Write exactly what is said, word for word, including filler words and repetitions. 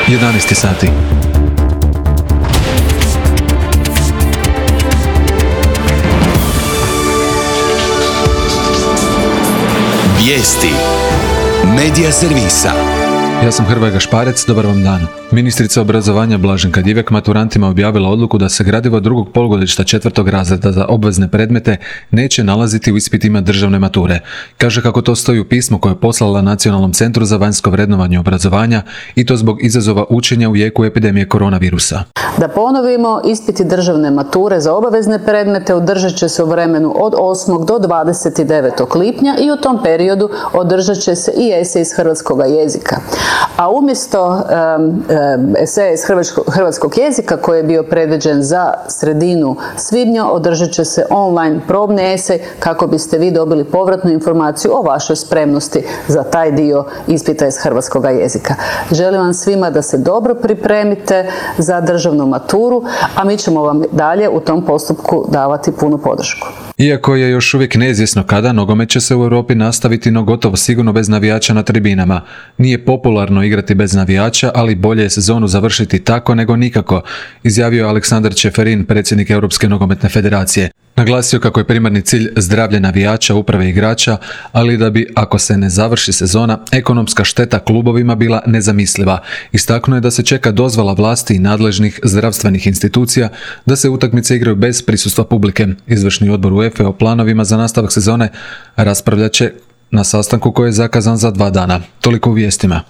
jedanaest sati. Vijesti Medija servisa. Ja sam Hrvoje Gašparec, dobar vam dan. Ministrica obrazovanja Blaženka Divjak maturantima objavila odluku da se gradivo drugog polugodišta četvrtog razreda za obvezne predmete neće nalaziti u ispitima državne mature. Kaže kako to stoji u pismu koje je poslala Nacionalnom centru za vanjsko vrednovanje obrazovanja i to zbog izazova učenja u jeku epidemije koronavirusa. Da ponovimo, ispiti državne mature za obavezne predmete održat će se u vremenu od osmog do dvadeset devetog lipnja i u tom periodu održat će se i esej iz hrvatskog jezika. A umjesto um, um, eseja iz hrvatskog, hrvatskog jezika koji je bio predviđen za sredinu svibnja, održat će se online probni esej kako biste vi dobili povratnu informaciju o vašoj spremnosti za taj dio ispita iz hrvatskog jezika. Želim vam svima da se dobro pripremite za državnu maturu, a mi ćemo vam dalje u tom postupku davati punu podršku. Iako je još uvijek neizvjesno kada, nogomet će se u Europi nastaviti, no gotovo sigurno bez navijača na tribinama. Nije popularno igrati bez navijača, ali bolje je sezonu završiti tako nego nikako, izjavio Aleksandar Čeferin, predsjednik Europske nogometne federacije. Naglasio kako je primarni cilj zdravlje navijača, uprave igrača, ali da bi, ako se ne završi sezona, ekonomska šteta klubovima bila nezamisliva. Istaknuo je da se čeka dozvola vlasti i nadležnih zdravstvenih institucija da se utakmice igraju bez prisustva publike. Izvršni odbor UEFA o planovima za nastavak sezone raspravljat će na sastanku koji je zakazan za dva dana. Toliko u vijestima.